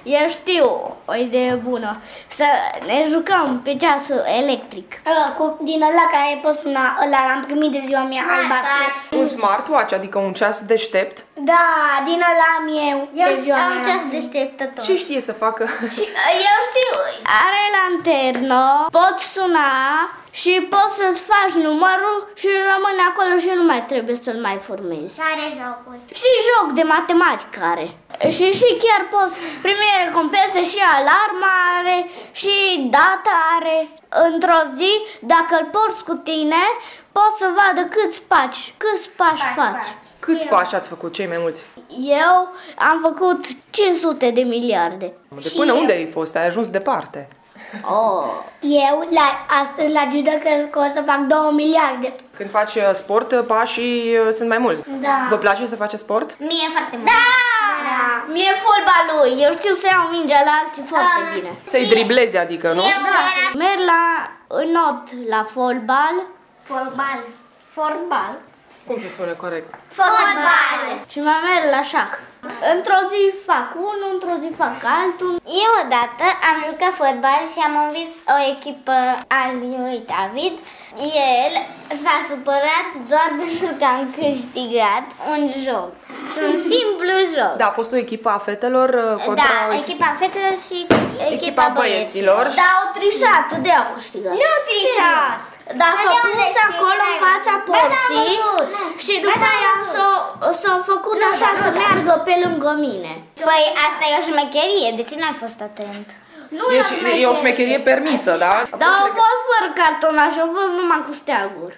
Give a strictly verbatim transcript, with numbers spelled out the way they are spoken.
Eu știu o idee bună. Să ne jucăm pe ceasul electric. Uh, cu, din ăla care poți suna, ăla l-am primit de ziua mea, albastru. Un smartwatch, adică un ceas deștept? Da, din ăla am eu, Eu de ziua am mea. ceas deșteptător. Ce știe să facă? Și, eu știu, are lanternă, poți suna și poți să-ți faci numărul și rămâne acolo și nu mai trebuie să-l mai formezi. Are jocuri. Și joc de matematică are. Și, și chiar poți primi recompense și alarma are și data are. Într-o zi, dacă îl porți cu tine, poți să vadă câți pași, câți pași faci. Câți pași ați făcut, cei mai mulți? Eu am făcut cinci sute de miliarde. De până unde ai fost? Ai ajuns departe. Oh. Eu la, astăzi la judo cred că o să fac două miliarde. Când faci uh, sport, uh, pașii uh, sunt mai mulți. Da. Vă place să faceți sport? Mie foarte mult. Da! da! Mie fotbalul, eu știu să iau mingea la alții foarte Ah. bine. Să-i driblezi, adică, nu? Eu Da. eram Merg la înot la fotbal. fotbal. Fotbal. Cum se spune corect? Fotbal. Și mai merg la șah. Într-o zi fac unul, într-o zi fac altul. Eu odată am jucat fotbal și am învins o echipă al lui David. El s-a supărat doar pentru că am câștigat un joc. Un simplu joc. Da, a fost o echipă a fetelor uh, contra Da, o echipa fetelor și echipa, echipa băieților. băieților. Dar au trișat, de au câștigat. Nu trișat. Dar Dar s-au de unde pus știi? acolo în N-ai fața văzut. porții Ba, n-am văzut. și după Ba, n-am aia văzut. s-au, s-au făcut așa să meargă pe lângă mine. Păi asta e o șmecherie, de ce n-ai fost atent? Nu E, e o șmecherie permisă, da? Dar au fost fără cartonaș, au fost numai cu steaguri.